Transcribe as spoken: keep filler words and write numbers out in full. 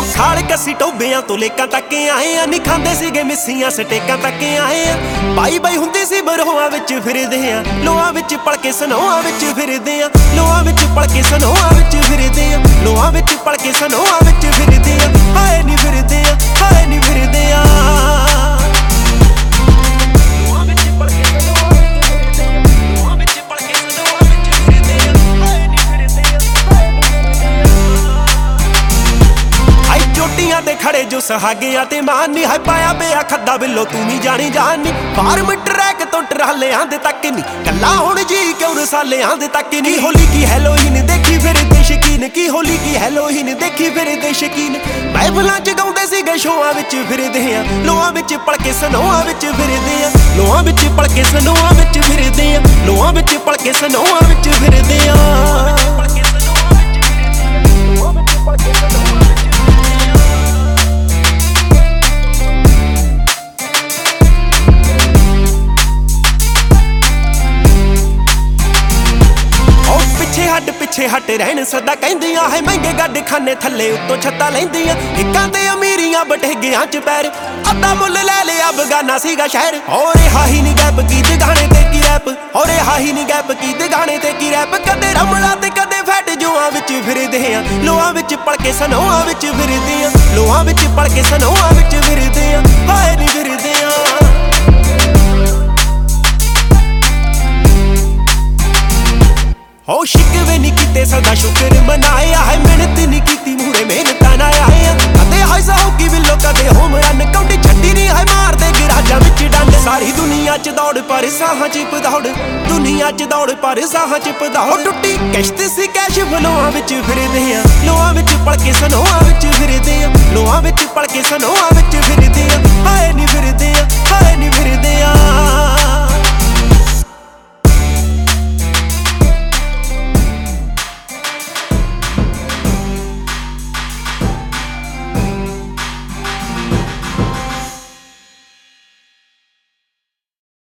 ਖਾਲ ਕੱਸੀ ਟੋਬਿਆਂ ਤੋਂ ਲੇਕਾਂ ਤੱਕ ਆਏ ਆ, ਨੀ ਖਾਂਦੇ ਸੀਗੇ ਮਿੱਸੀਆਂ ਸਟੇਕਾਂ ਤੱਕ ਆਏ ਆ। ਬਾਈ ਬਾਈ ਹੁੰਦੀ ਸੀ ਬਰੋਆਂ ਵਿੱਚ ਫਿਰਦੇ ਆ, ਲੋਹਾਂ ਵਿੱਚ ਪਲ ਕੇ ਸਨੋਆਂ ਵਿੱਚ ਫਿਰਦੇ ਆ, ਲੋਹਾਂ ਵਿੱਚ ਪਲ ਕੇ ਸਨੋਆਂ ਵਿੱਚ ਫਿਰਦੇ ਆ, ਲੋਹਾਂ ਵਿੱਚ ਪਲ ਕੇ ਸਨੋਆਂ ਵਿੱਚ ਫਿਰਦੇ ਆ। ਹਾਏ ਨੀ ਫਿਰਦੇ ਆ, ਹਾਏ ਨੀ ਫਿਰਦੇ ਆ। ਤੇ ਖੜੇ ਜੋ ਸਹਾਗਿਆਂ ਤੇ ਮਾਨ ਨੀ ਹੈ ਪਾਇਆ ਬਿਆ ਖੱਦਾ ਬਿੱਲੋ ਤੂੰ ਨੀ ਜਾਣੀ ਜਾਨ ਨੀ। ਫਾਰਮ ਟਰੈਕ ਤੋਂ ਟਰਾਲਿਆਂ ਦੇ ਤੱਕ ਨੀ ਕੱਲਾ ਹੁਣ ਜੀ ਕਿਉਂ ਰਸਾਲਿਆਂ ਦੇ ਤੱਕ ਨੀ। ਹੋਲੀ ਕੀ ਹੈਲੋਇਨ ਦੇਖੀ ਫਿਰਦੇ ਸ਼ਕੀਨ, ਕੀ ਹੋਲੀ ਕੀ ਹੈਲੋਇਨ ਦੇਖੀ ਫਿਰਦੇ ਸ਼ਕੀਨ। ਬਾਈਬਲਾਂ ਚ ਗਾਉਂਦੇ ਸੀਗੇ ਸ਼ੋਆਂ ਵਿੱਚ ਫਿਰਦੇ ਆ, ਲੋਹਾਂ ਵਿੱਚ ਪਲ ਕੇ ਸਨੋਆਂ ਵਿੱਚ ਫਿਰਦੇ ਆ, ਲੋਹਾਂ ਵਿੱਚ ਪਲ ਕੇ ਸਨੋਆਂ ਵਿੱਚ ਫਿਰਦੇ ਆ, ਲੋਹਾਂ ਵਿੱਚ ਪਲ ਕੇ ਸਨੋਆਂ ਵਿੱਚ ਫਿਰਦੇ ਆ। ਹੱਡ ਪਿੱਛੇ ਹਟ ਰਹਿਣ ਸਦਾ ਕਹਿੰਦੀਆਂ ਹੈ, ਮਹਿੰਗੇ ਗੱਡ ਖਾਨੇ ਥੱਲੇ ਉੱਤੋਂ ਛੱਤਾਂ ਲੈਂਦੀਆਂ। ਇੱਕਾਂ ਤੇ ਅਮੀਰੀਆਂ ਬਟੇਗਿਆਂ ਚ ਪੈਰ, ਅੱਧਾ ਮੁੱਲ ਲੈ ਲਿਆ ਬਗਾਨਾ ਸੀਗਾ ਸ਼ਹਿਰ। ਹੋ ਰਿਹਾ ਹੀ ਨੀ ਗੈਪ ਕੀ ਗਾਣੇ ਤੇ ਕੀ ਰੈਪ, ਹੋ ਰਿਹਾ ਹੀ ਨੀ ਗੈਪ ਕੀ ਗਾਣੇ ਤੇ ਕੀ ਰੈਪ। ਕਦੇ ਰਮਲਾ ਤੇ ਕਦੇ ਫੈਟ ਜੋਆਂ ਵਿੱਚ ਫਿਰਦੇ ਆ, ਲੋਹਾਂ ਵਿੱਚ ਪਲ ਕੇ ਸਨੋਆਂ ਵਿੱਚ ਫਿਰਦੇ ਆ, ਲੋਹਾਂ ਵਿੱਚ ਪਲ ਕੇ ਸਨੋਆਂ ਵਿੱਚ ਫਿਰਦੇ ਆ। ਹਾਏ ਨੀ ਫਿਰਦੇ ਆ। ਹੋ ਸ਼ਿਕਵੇ ਨੀ ਕੀਤੇ ਸਦਾ ਸ਼ੁਕਰ ਮਨਾਇਆ ਹੈ, ਮਿਹਨਤ ਨੀ ਕੀਤੀ ਮੂਰੇ ਮਿਹਨਤਾਂ ਨਾ ਆਏ ਆ। ਕਦੇ ਹਾਈ ਸਾਹੌਕੀ ਬਿੱਲੋ ਕਦੇ ਹੋਮ ਰਨ ਕੌਡੀ ਛੱਡੀ ਨੀ ਹੈ ਮਾਰਦੇ ਗਿਰਾਜਾਂ ਵਿੱਚ ਡੰਡ। ਸਾਰੀ ਦੁਨੀਆ ਚ ਦੌੜ ਪਰ ਸਾਹਾਂ ਚ ਪਦੌੜ, ਦੁਨੀਆ ਚ ਦੌੜ ਪਰ ਸਾਹਾਂ ਚ ਪਦੌੜ। ਟੁੱਟੀ ਕਿਸ਼ਤ ਸੀ ਕੈਸ਼ ਫਲੋਆਂ ਵਿੱਚ ਫਿਰਦੇ ਆ, ਲੋਹਾਂ ਵਿੱਚ ਪਲ ਕੇ ਸਨੋਆਂ ਵਿੱਚ ਫਿਰਦੇ